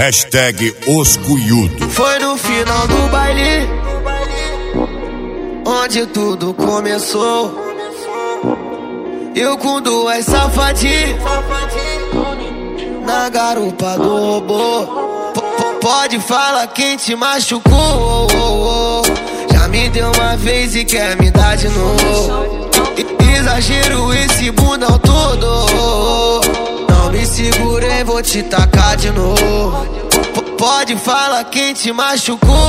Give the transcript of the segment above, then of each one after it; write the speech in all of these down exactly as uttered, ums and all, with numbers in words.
Hashtag Oscuiudo. Foi no final do baile onde tudo começou. Eu com duas safadinhas na garupa do robô. Pode falar quem te machucou. Já me deu uma vez e quer me dar de novo. Exagero esse bundão todo. Não me segurei, vou te tacar de novo. Pode falar quem te machucou.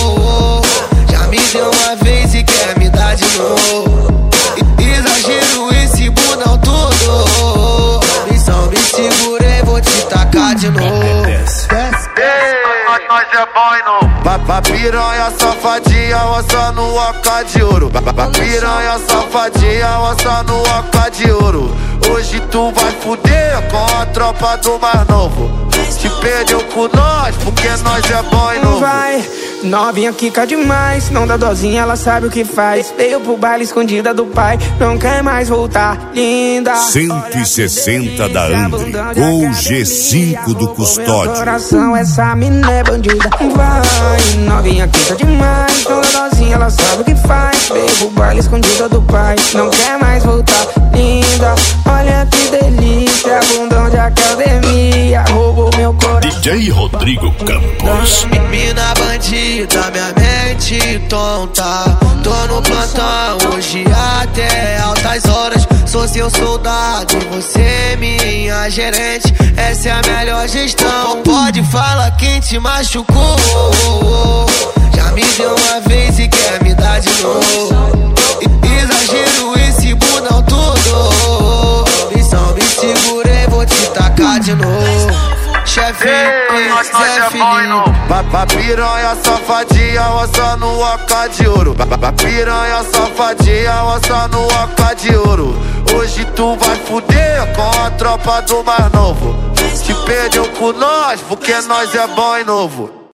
Já me deu uma vez e quer me dar de novo. Exagero esse bundão todo. Não me segurei, vou te tacar de novo. Nós é bom e novo. Pra piranha safadinha, ossa no AK de ouro. Pra piranha safadinha, ossa no AK de ouro. Hoje tu vai fuder com a tropa do mais novo. Te perdeu com nós, porque nós é bom e novo. Vai, novinha quica demais, não dá dozinha, ela sabe o que faz. Veio pro baile escondida do pai, não quer mais voltar, linda. cento e sessenta da Andre, ou G cinco do Custódio. Coração, essa mina é bandida. Vai, novinha quica demais, não dá dozinha, ela sabe o que faz. Veio pro baile escondida do pai, não quer mais voltar, linda. Olha que delícia, bundão de academia, roubou meu coração. D J Rodrigo Campos. Mina bandida, minha mente tonta. Tô no plantão hoje até altas horas. Sou seu soldado e você minha gerente. Essa é a melhor gestão. Pode falar quem te machucou. Já me deu uma vez e quer me dar de novo. Exagero esse bundão todo. Não me segurei, vou te tacar de novo. Chefe, Zé Felipe. Pra piranha safadinha, ossa no AK de ouro. Pra piranha safadinha, ossa no AK de ouro. Hoje tu vai fuder com a tropa do mais novo. Te perdeu com nós, porque nós é bom e novo.